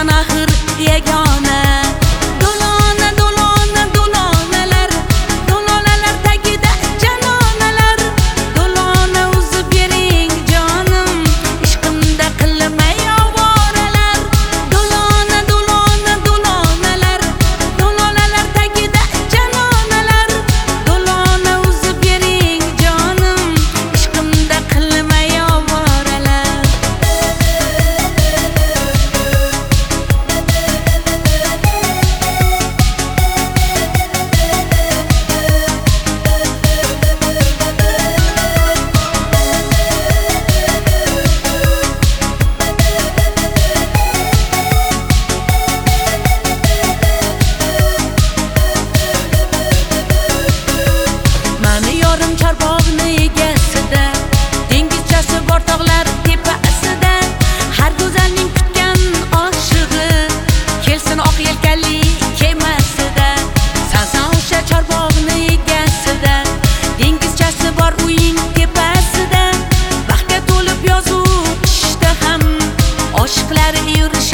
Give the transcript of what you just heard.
Sensan axir yagona. Do'lona do'lona do'lonalar, do'lonalar tagida janonalar. Do'lona uzib bering jonim, ishqimda qilmay ovoralar. Do'lona do'lona do'lonalar, do'lonalar tagida janonalar. Do'lona uzib bering jonim, ishqimda qilmay ovoralar. Mani yorim chorbog'ni egasida, dengizchasi bor tog'lar tepasida. Har go'zalning kutgan oshig'i, kelsin oq yelkali kemasida. Sensan o'sha chorbog'ni egasida, dengizchasi bor uying tepasida. Baxtga to'lib yozuv qishda ham oshiqlar yurish